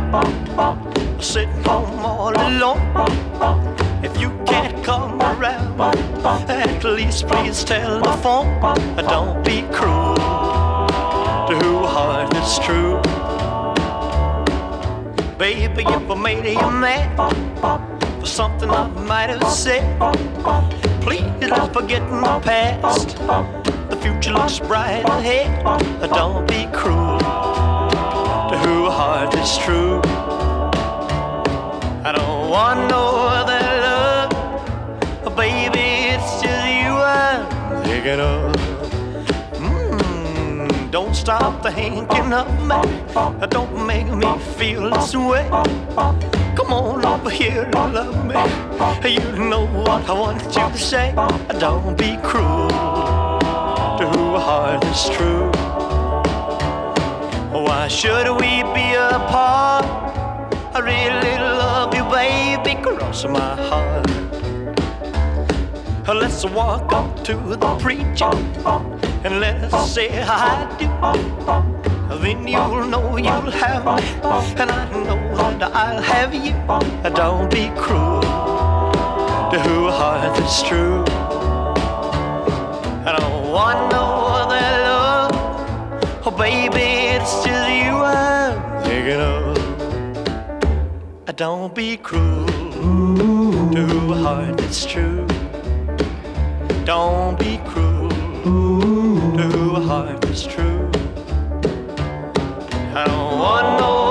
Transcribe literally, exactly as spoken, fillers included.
sitting home all alone. If you can't come around, at least please telephone. Don't be cruel to who heart is true. Baby, if I made you mad for something I might have said, please don't forget my past. The future looks bright ahead. Don't be cruel to who heart is true. I don't want no other love, baby, it's just you I'm thinking of. Mm, don't stop thinking of me, don't make me feel this way. Come on over here and love me, you know what I want you to say. Don't be cruel to who heart is true. Why should we be apart? I really love you, baby, cross my heart. Let's walk up to the preacher and let's say I do. Then you'll know you'll have me, and I know that I'll have you. Don't be cruel to who heart is true. I don't want no other love, oh baby, it's just you I'm thinking of. Don't be cruel to who heart is true. Don't be cruel to who heart is true. I don't want no